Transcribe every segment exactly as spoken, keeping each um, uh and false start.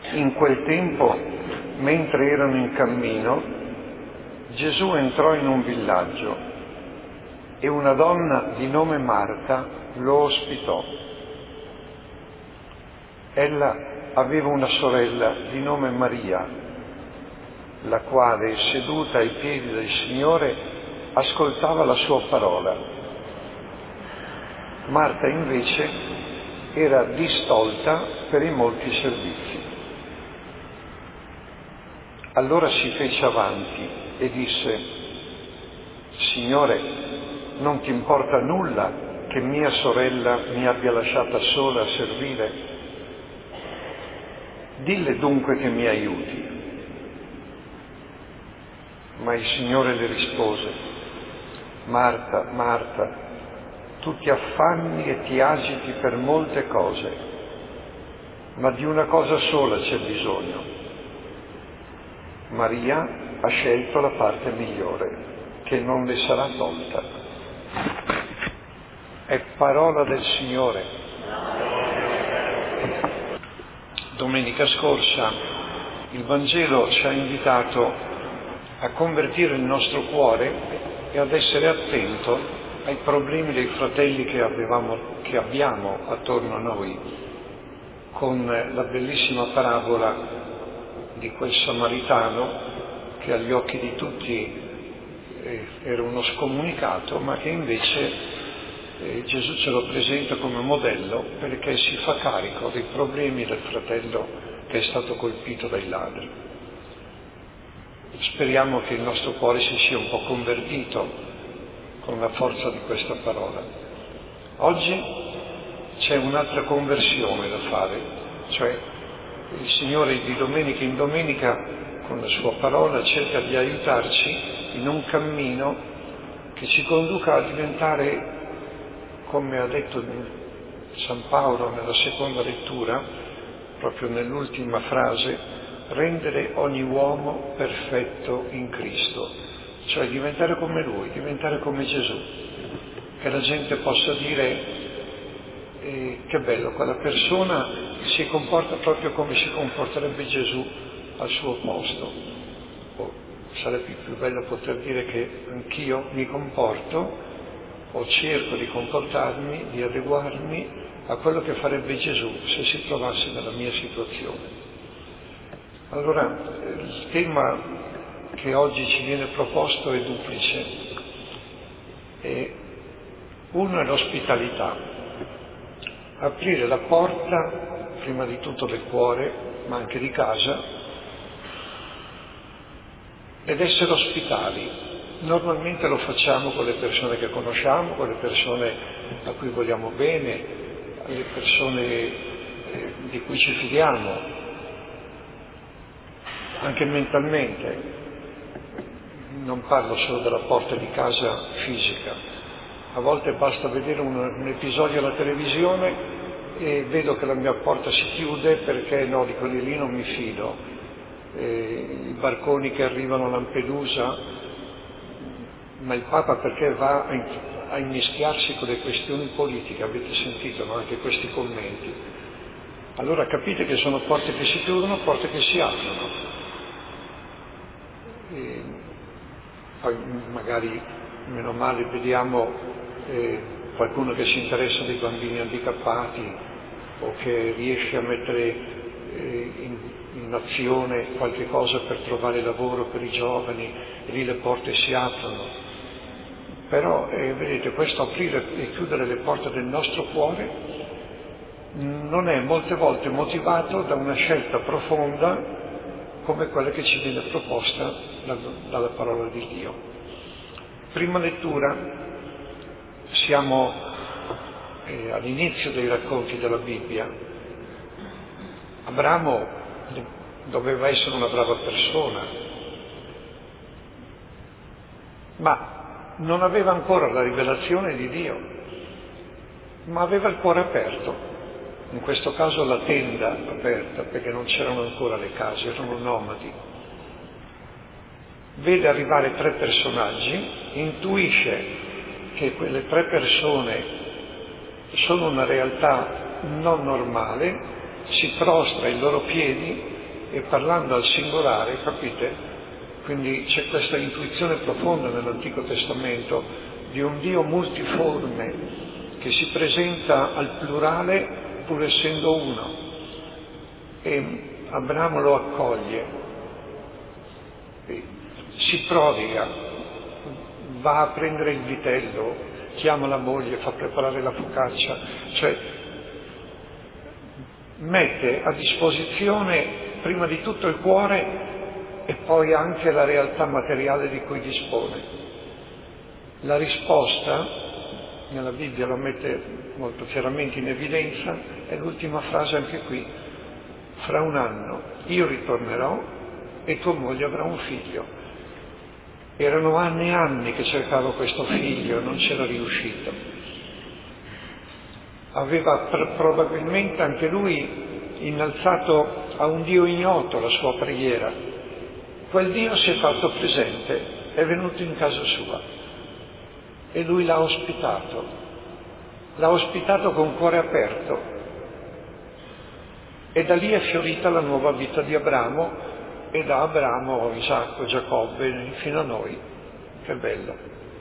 In quel tempo, mentre erano in cammino, Gesù entrò in un villaggio e una donna di nome Marta lo ospitò. Ella aveva una sorella di nome Maria, la quale, seduta ai piedi del Signore, ascoltava la sua parola. Marta invece era distolta per i molti servizi. Allora si fece avanti e disse: Signore, non ti importa nulla che mia sorella mi abbia lasciata sola a servire? Dille dunque che mi aiuti. Ma il Signore le rispose: Marta, Marta, tu ti affanni e ti agiti per molte cose, ma di una cosa sola c'è bisogno. Maria ha scelto la parte migliore, che non le sarà tolta. È parola del Signore. Domenica scorsa il Vangelo ci ha invitato a convertire il nostro cuore e ad essere attento ai problemi dei fratelli che, avevamo, che abbiamo attorno a noi, con la bellissima parabola di quel samaritano che agli occhi di tutti eh, era uno scomunicato, ma che invece eh, Gesù ce lo presenta come modello perché si fa carico dei problemi del fratello che è stato colpito dai ladri. Speriamo che il nostro cuore si sia un po' convertito con la forza di questa parola. Oggi c'è un'altra conversione da fare, cioè il Signore di domenica in domenica con la sua parola cerca di aiutarci in un cammino che ci conduca a diventare, come ha detto San Paolo nella seconda lettura, proprio nell'ultima frase, rendere ogni uomo perfetto in Cristo, cioè diventare come Lui, diventare come Gesù, che la gente possa dire eh, che bello, quella persona si comporta proprio come si comporterebbe Gesù al suo posto. O sarebbe più bello poter dire che anch'io mi comporto o cerco di comportarmi, di adeguarmi a quello che farebbe Gesù se si trovasse nella mia situazione. Allora, il tema che oggi ci viene proposto è duplice. E uno è l'ospitalità, aprire la porta prima di tutto del cuore, ma anche di casa, ed essere ospitali. Normalmente lo facciamo con le persone che conosciamo, con le persone a cui vogliamo bene, alle persone eh, di cui ci fidiamo, anche mentalmente. Non parlo solo della porta di casa fisica. A volte basta vedere un, un episodio alla televisione e vedo che la mia porta si chiude perché no, di quelli lì non mi fido. Eh, i barconi che arrivano a Lampedusa, ma il Papa perché va a immischiarsi con le questioni politiche? Avete sentito, no? Anche questi commenti. Allora capite che sono porte che si chiudono, porte che si aprono. E poi magari, meno male, vediamo eh, qualcuno che si interessa dei bambini handicappati o che riesce a mettere eh, in, in azione qualche cosa per trovare lavoro per i giovani, e lì le porte si aprono. Però, eh, vedete, questo aprire e chiudere le porte del nostro cuore non è molte volte motivato da una scelta profonda come quella che ci viene proposta dalla parola di Dio. Prima lettura, siamo eh, all'inizio dei racconti della Bibbia. Abramo doveva essere una brava persona, ma non aveva ancora la rivelazione di Dio, ma aveva il cuore aperto. In questo caso la tenda aperta, perché non c'erano ancora le case, erano nomadi. Vede arrivare tre personaggi, intuisce che quelle tre persone sono una realtà non normale, si prostra ai loro piedi e parlando al singolare, capite? Quindi c'è questa intuizione profonda nell'Antico Testamento di un Dio multiforme che si presenta al plurale pur essendo uno. E Abramo lo accoglie, si prodiga, va a prendere il vitello, chiama la moglie, fa preparare la focaccia, cioè mette a disposizione prima di tutto il cuore e poi anche la realtà materiale di cui dispone. La risposta, nella Bibbia lo mette molto chiaramente in evidenza, è l'ultima frase anche qui: fra un anno io ritornerò e tua moglie avrà un figlio. Erano anni e anni che cercava questo figlio e non c'era riuscito. Aveva pr- probabilmente anche lui innalzato a un Dio ignoto la sua preghiera. Quel Dio si è fatto presente, è venuto in casa sua e lui l'ha ospitato, l'ha ospitato con cuore aperto e da lì è fiorita la nuova vita di Abramo e da Abramo, Isacco, Giacobbe fino a noi. Che bello!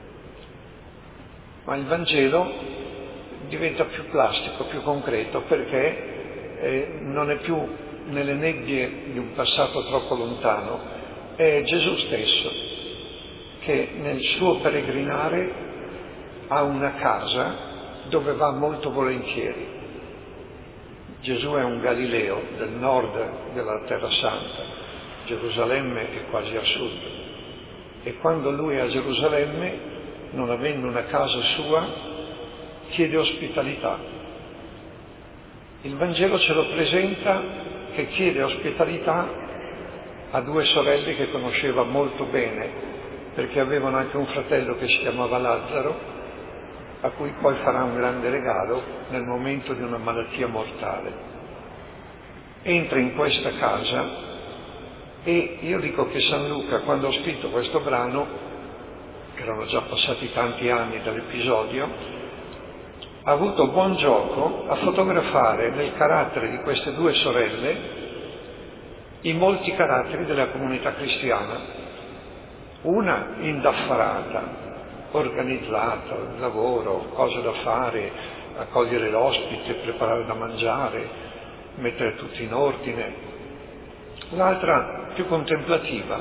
Ma il Vangelo diventa più plastico, più concreto, perché eh, non è più nelle nebbie di un passato troppo lontano, è Gesù stesso che nel suo peregrinare ha una casa dove va molto volentieri. Gesù è un Galileo del nord della Terra Santa, Gerusalemme è quasi a sud, e quando lui è a Gerusalemme, non avendo una casa sua, chiede ospitalità. Il Vangelo ce lo presenta che chiede ospitalità a due sorelle che conosceva molto bene, perché avevano anche un fratello che si chiamava Lazzaro, a cui poi farà un grande regalo nel momento di una malattia mortale. Entra in questa casa e io dico che San Luca, quando ho scritto questo brano, che erano già passati tanti anni dall'episodio, ha avuto buon gioco a fotografare nel carattere di queste due sorelle i molti caratteri della comunità cristiana. Una indaffarata, organizzata, lavoro, cose da fare, accogliere l'ospite, preparare da mangiare, mettere tutto in ordine. L'altra più contemplativa,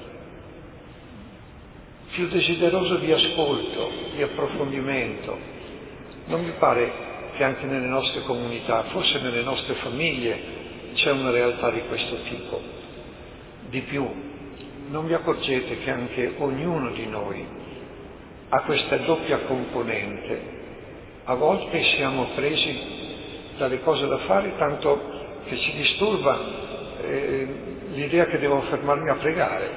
più desiderosa di ascolto, di approfondimento. Non mi pare che anche nelle nostre comunità, forse nelle nostre famiglie, c'è una realtà di questo tipo. Di più, non vi accorgete che anche ognuno di noi ha questa doppia componente? A volte siamo presi dalle cose da fare, tanto che ci disturba eh, l'idea che devo fermarmi a pregare.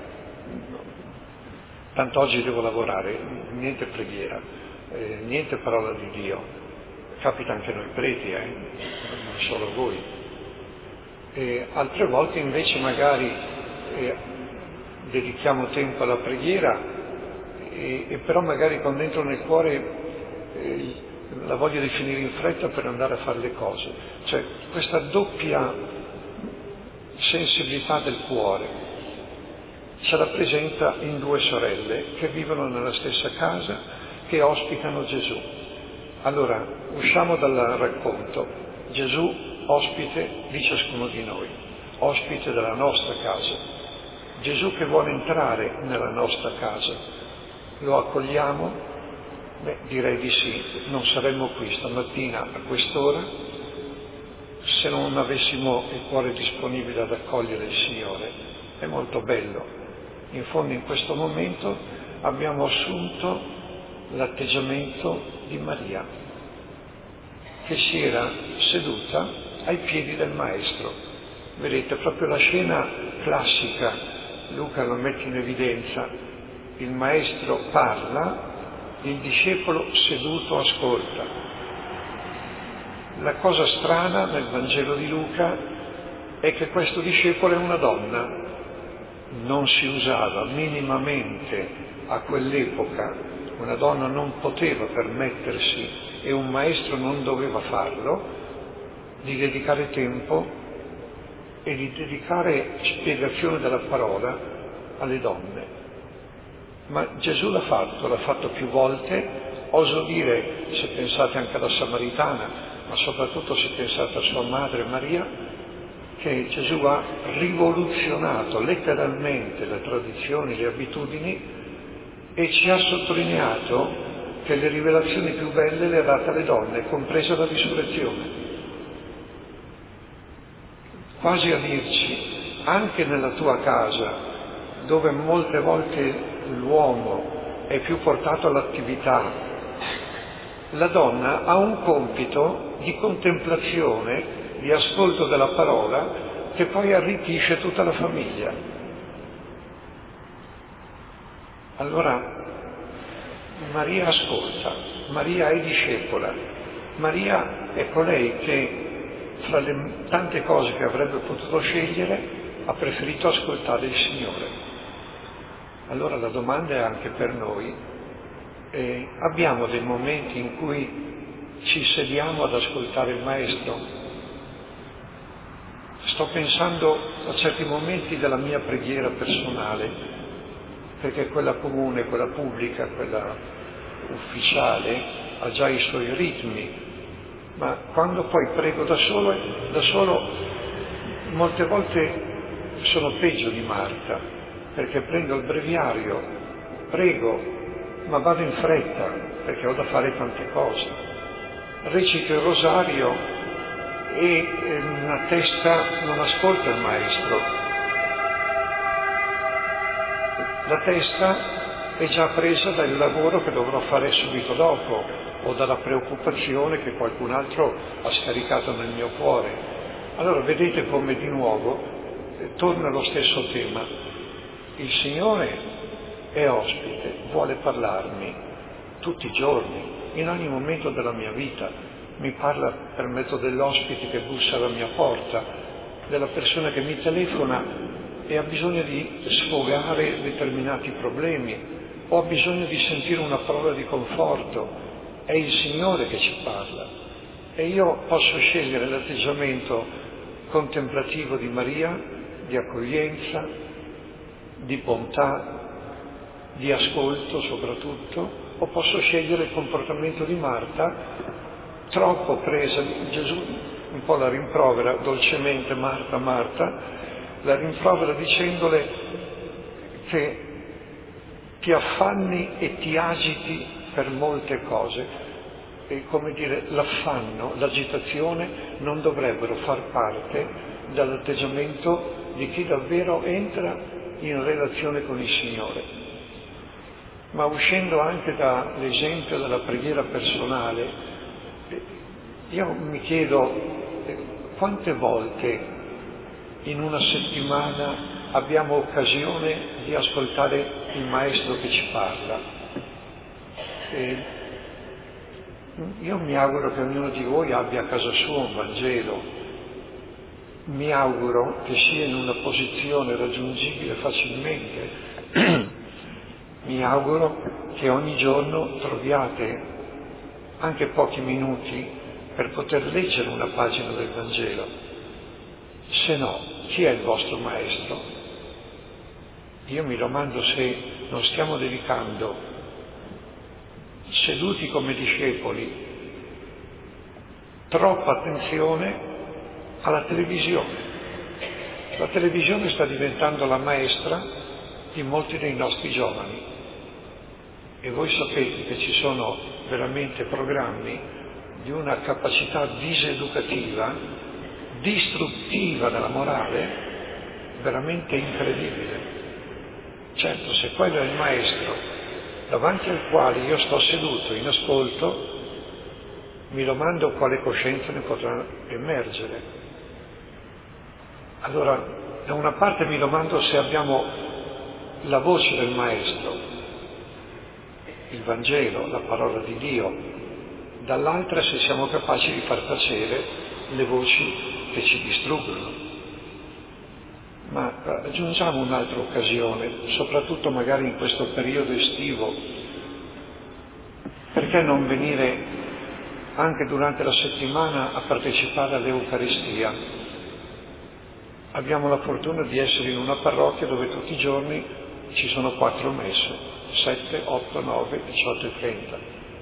Tanto oggi devo lavorare, niente preghiera, eh, niente parola di Dio. Capita anche noi preti, eh? Non solo voi. E altre volte invece magari eh, dedichiamo tempo alla preghiera e, e però magari con dentro nel cuore eh, la voglia di finire in fretta per andare a fare le cose. Cioè questa doppia sensibilità del cuore si rappresenta in due sorelle che vivono nella stessa casa, che ospitano Gesù. Allora, usciamo dal racconto. Gesù ospite di ciascuno di noi, ospite della nostra casa. Gesù che vuole entrare nella nostra casa. Lo accogliamo? Beh, direi di sì. Non saremmo qui stamattina a quest'ora se non avessimo il cuore disponibile ad accogliere il Signore. È molto bello. In fondo in questo momento abbiamo assunto l'atteggiamento di Maria, che si era seduta ai piedi del Maestro. Vedete, proprio la scena classica, Luca lo mette in evidenza. Il Maestro parla, il discepolo seduto ascolta. La cosa strana nel Vangelo di Luca è che questo discepolo è una donna. Non si usava minimamente a quell'epoca, una donna non poteva permettersi, e un maestro non doveva farlo, di dedicare tempo e di dedicare spiegazione della parola alle donne. Ma Gesù l'ha fatto, l'ha fatto più volte, oso dire, se pensate anche alla Samaritana, ma soprattutto se pensate a sua madre Maria, che Gesù ha rivoluzionato letteralmente le tradizioni, le abitudini e ci ha sottolineato che le rivelazioni più belle le ha date alle donne, compresa la risurrezione. Quasi a dirci, anche nella tua casa, dove molte volte l'uomo è più portato all'attività, la donna ha un compito di contemplazione, di ascolto della parola, che poi arricchisce tutta la famiglia. Allora, Maria ascolta, Maria è discepola, Maria è colei che fra le tante cose che avrebbe potuto scegliere ha preferito ascoltare il Signore. Allora la domanda è anche per noi, eh, abbiamo dei momenti in cui ci sediamo ad ascoltare il Maestro? Sto pensando a certi momenti della mia preghiera personale, perché quella comune, quella pubblica, quella ufficiale ha già i suoi ritmi, ma quando poi prego da solo, da solo molte volte sono peggio di Marta, perché prendo il breviario, prego, ma vado in fretta, perché ho da fare tante cose. Recito il rosario e la testa non ascolta il Maestro. La testa è già presa dal lavoro che dovrò fare subito dopo o dalla preoccupazione che qualcun altro ha scaricato nel mio cuore. Allora vedete come di nuovo eh, torna lo stesso tema. Il Signore è ospite, vuole parlarmi tutti i giorni, in ogni momento della mia vita. Mi parla per mezzo dell'ospite che bussa alla mia porta, della persona che mi telefona e ha bisogno di sfogare determinati problemi o ha bisogno di sentire una parola di conforto. È il Signore che ci parla e io posso scegliere l'atteggiamento contemplativo di Maria, di accoglienza, di bontà, di ascolto soprattutto, o posso scegliere il comportamento di Marta, troppo presa. Gesù un po' la rimprovera dolcemente, Marta, Marta, la rimprovera dicendole che ti affanni e ti agiti per molte cose, e come dire, l'affanno, l'agitazione non dovrebbero far parte dall'atteggiamento di chi davvero entra in relazione con il Signore. Ma uscendo anche dall'esempio della preghiera personale, io mi chiedo quante volte in una settimana abbiamo occasione di ascoltare il Maestro che ci parla. E io mi auguro che ognuno di voi abbia a casa sua un Vangelo, mi auguro che sia in una posizione raggiungibile facilmente, mi auguro che ogni giorno troviate anche pochi minuti per poter leggere una pagina del Vangelo. Se no, chi è il vostro Maestro? Io mi domando se non stiamo dedicando, seduti come discepoli, troppa attenzione alla televisione. La televisione sta diventando la maestra di molti dei nostri giovani e voi sapete che ci sono veramente programmi di una capacità diseducativa, distruttiva della morale, veramente incredibile. Certo, se quello è il Maestro davanti al quale io sto seduto in ascolto, mi domando quale coscienza ne potrà emergere. Allora, da una parte mi domando se abbiamo la voce del Maestro, il Vangelo, la parola di Dio, dall'altra se siamo capaci di far tacere le voci che ci distruggono. Ma aggiungiamo un'altra occasione, soprattutto magari in questo periodo estivo, perché non venire anche durante la settimana a partecipare all'Eucaristia? Abbiamo la fortuna di essere in una parrocchia dove tutti i giorni ci sono quattro messe, sette, otto, nove, diciotto e trenta.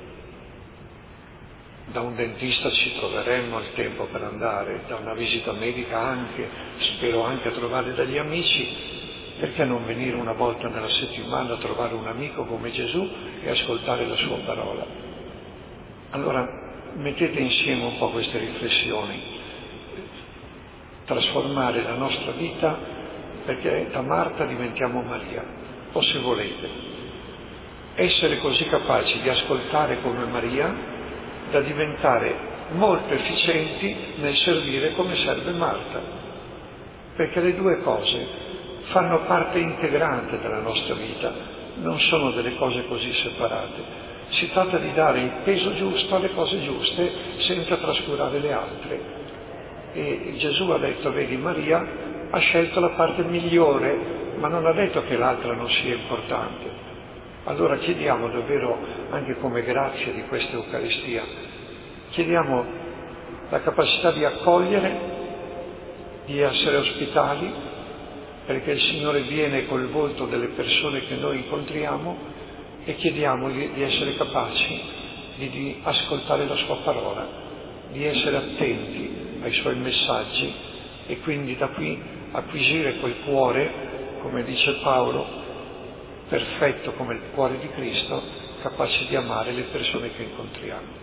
Da un dentista ci troveremmo il tempo per andare, da una visita medica anche, spero anche a trovare degli amici, perché non venire una volta nella settimana a trovare un amico come Gesù e ascoltare la sua parola? Allora mettete insieme un po' queste riflessioni. Trasformare la nostra vita perché da Marta diventiamo Maria, o se volete, essere così capaci di ascoltare come Maria da diventare molto efficienti nel servire come serve Marta, perché le due cose fanno parte integrante della nostra vita, non sono delle cose così separate. Si tratta di dare il peso giusto alle cose giuste senza trascurare le altre. E Gesù ha detto, vedi, Maria ha scelto la parte migliore, ma non ha detto che l'altra non sia importante. Allora chiediamo davvero, anche come grazia di questa Eucaristia, chiediamo la capacità di accogliere, di essere ospitali, perché il Signore viene col volto delle persone che noi incontriamo, e chiediamogli di essere capaci di, di ascoltare la sua parola, di essere attenti ai suoi messaggi e quindi da qui acquisire quel cuore, come dice Paolo, perfetto come il cuore di Cristo, capace di amare le persone che incontriamo.